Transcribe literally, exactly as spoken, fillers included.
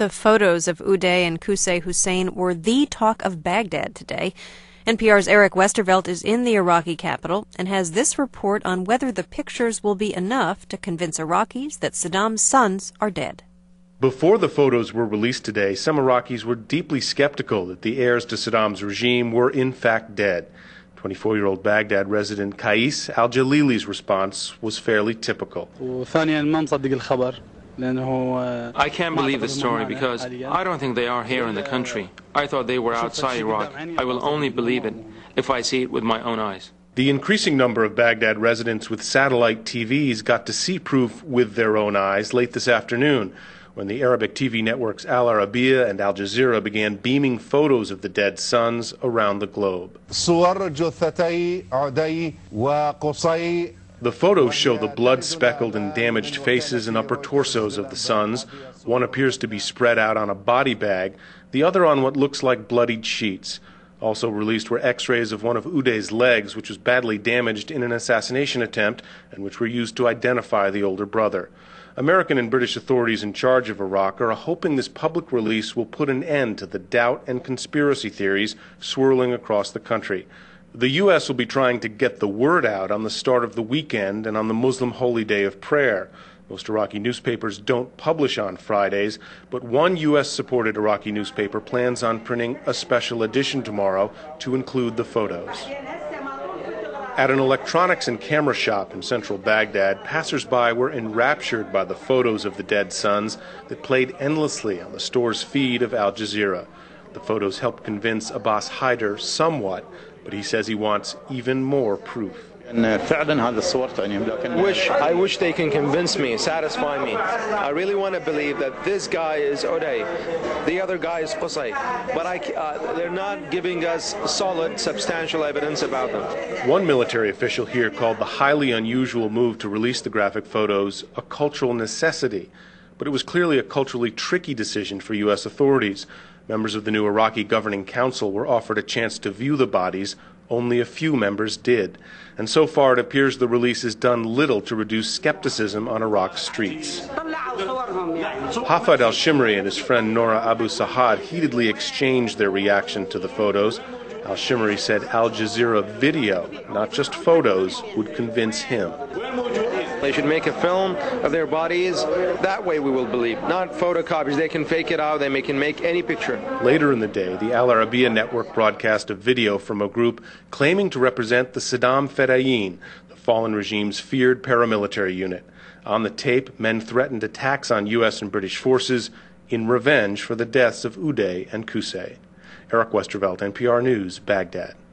The photos of Uday and Qusay Hussein were the talk of Baghdad today. N P R's Eric Westervelt is in the Iraqi capital and has this report on whether the pictures will be enough to convince Iraqis that Saddam's sons are dead. Before the photos were released today, some Iraqis were deeply skeptical that the heirs to Saddam's regime were in fact dead. twenty-four-year-old Baghdad resident Qais al-Jalili's response was fairly typical. I can't believe the story because I don't think they are here in the country. I thought they were outside Iraq. I will only believe it if I see it with my own eyes. The increasing number of Baghdad residents with satellite T Vs got to see proof with their own eyes late this afternoon, when the Arabic T V networks Al Arabiya and Al Jazeera began beaming photos of the dead sons around the globe. The photos show the blood-speckled and damaged faces and upper torsos of the sons. One appears to be spread out on a body bag, the other on what looks like bloodied sheets. Also released were x-rays of one of Uday's legs, which was badly damaged in an assassination attempt and which were used to identify the older brother. American and British authorities in charge of Iraq are hoping this public release will put an end to the doubt and conspiracy theories swirling across the country. The U S will be trying to get the word out on the start of the weekend and on the Muslim holy day of prayer. Most Iraqi newspapers don't publish on Fridays, but one U S-supported Iraqi newspaper plans on printing a special edition tomorrow to include the photos. At an electronics and camera shop in central Baghdad, passers-by were enraptured by the photos of the dead sons that played endlessly on the store's feed of Al Jazeera. The photos helped convince Abbas Haider somewhat, but he says he wants even more proof. Wish, I wish they can convince me, satisfy me. I really want to believe that this guy is Uday, the other guy is Qusay, but I, uh, they're not giving us solid, substantial evidence about them. One military official here called the highly unusual move to release the graphic photos a cultural necessity, but it was clearly a culturally tricky decision for U S authorities. Members of the new Iraqi Governing Council were offered a chance to view the bodies. Only a few members did. And so far it appears the release has done little to reduce skepticism on Iraq's streets. Hafid al-Shimri and his friend Nora Abu Sahad heatedly exchanged their reaction to the photos. Al-Shimri said Al Jazeera video, not just photos, would convince him. They should make a film of their bodies. That way we will believe. Not photocopies. They can fake it out. They can make any picture. Later in the day, the Al Arabiya network broadcast a video from a group claiming to represent the Saddam Fedayeen, the fallen regime's feared paramilitary unit. On the tape, men threatened attacks on U S and British forces in revenge for the deaths of Uday and Qusay. Eric Westervelt, N P R News, Baghdad.